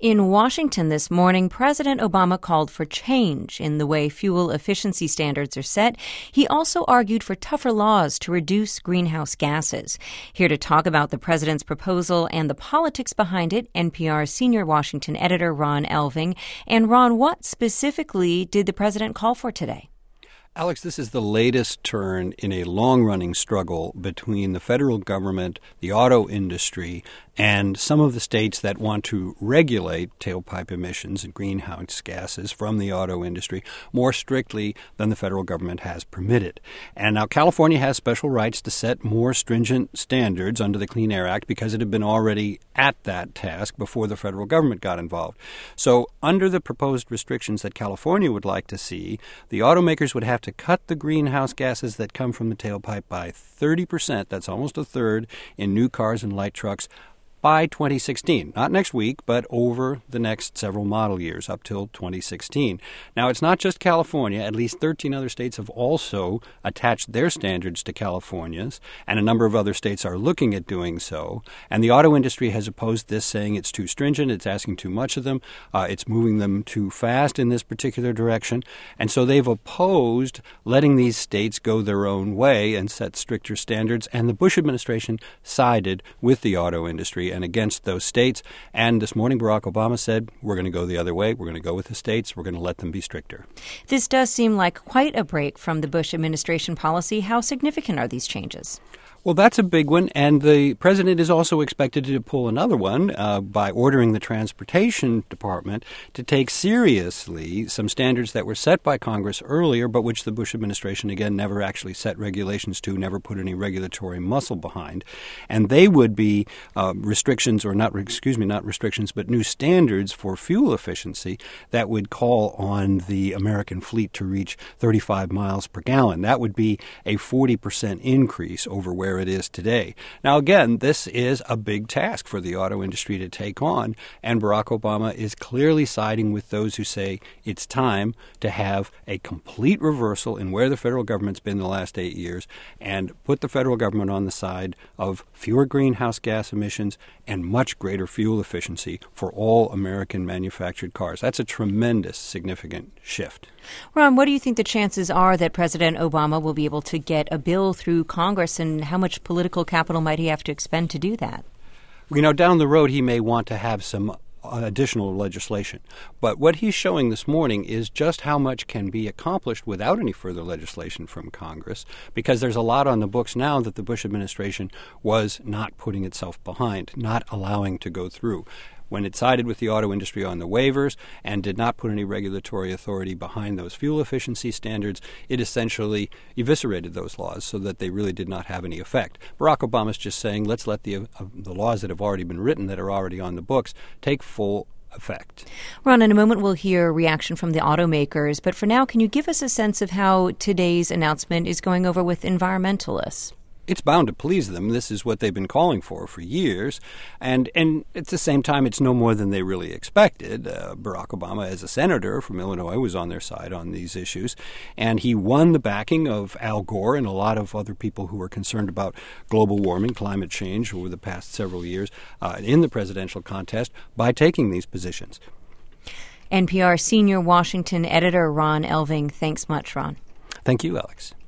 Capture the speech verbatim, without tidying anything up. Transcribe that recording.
In Washington this morning, President Obama called for change in the way fuel efficiency standards are set. He also argued for tougher laws to reduce greenhouse gases. Here to talk about the president's proposal and the politics behind it, N P R's senior Washington editor Ron Elving. And Ron, what specifically did the president call for today? Alex, this is the latest turn in a long-running struggle between the federal government, the auto industry, and some of the states that want to regulate tailpipe emissions and greenhouse gases from the auto industry more strictly than the federal government has permitted. And now California has special rights to set more stringent standards under the Clean Air Act because it had been already at that task before the federal government got involved. So under the proposed restrictions that California would like to see, the automakers would have to cut the greenhouse gases that come from the tailpipe by thirty percent. That's almost a third in new cars and light trucks by twenty sixteen. Not next week, but over the next several model years up till twenty sixteen. Now, it's not just California. At least thirteen other states have also attached their standards to California's, and a number of other states are looking at doing so. And the auto industry has opposed this, saying it's too stringent, it's asking too much of them, uh, it's moving them too fast in this particular direction. And so they've opposed letting these states go their own way and set stricter standards. And the Bush administration sided with the auto industry and against those states. And this morning, Barack Obama said, we're going to go the other way. We're going to go with the states. We're going to let them be stricter. This does seem like quite a break from the Bush administration policy. How significant are these changes? Well, that's a big one, and the president is also expected to pull another one uh, by ordering the Transportation Department to take seriously some standards that were set by Congress earlier, but which the Bush administration, again, never actually set regulations to, never put any regulatory muscle behind. And they would be uh, restrictions, or not, excuse me, not restrictions, but new standards for fuel efficiency that would call on the American fleet to reach thirty-five miles per gallon. That would be a forty percent increase over where it is today. Now, again, this is a big task for the auto industry to take on, and Barack Obama is clearly siding with those who say it's time to have a complete reversal in where the federal government's been the last eight years and put the federal government on the side of fewer greenhouse gas emissions and much greater fuel efficiency for all American manufactured cars. That's a tremendous, significant shift. Ron, what do you think the chances are that President Obama will be able to get a bill through Congress, and how much political capital might he have to expend to do that? You know, down the road, he may want to have some additional legislation. But what he's showing this morning is just how much can be accomplished without any further legislation from Congress, because there's a lot on the books now that the Bush administration was not putting itself behind, not allowing to go through. When it sided with the auto industry on the waivers and did not put any regulatory authority behind those fuel efficiency standards, it essentially eviscerated those laws so that they really did not have any effect. Barack Obama's just saying, let's let the, uh, the laws that have already been written, that are already on the books, take full effect. Ron, in a moment we'll hear a reaction from the automakers, but for now, can you give us a sense of how today's announcement is going over with environmentalists? It's bound to please them. This is what they've been calling for for years. And and at the same time, it's no more than they really expected. Uh, Barack Obama, as a senator from Illinois, was on their side on these issues. And he won the backing of Al Gore and a lot of other people who were concerned about global warming, climate change over the past several years uh, in the presidential contest by taking these positions. N P R senior Washington editor Ron Elving, thanks much, Ron. Thank you, Alex.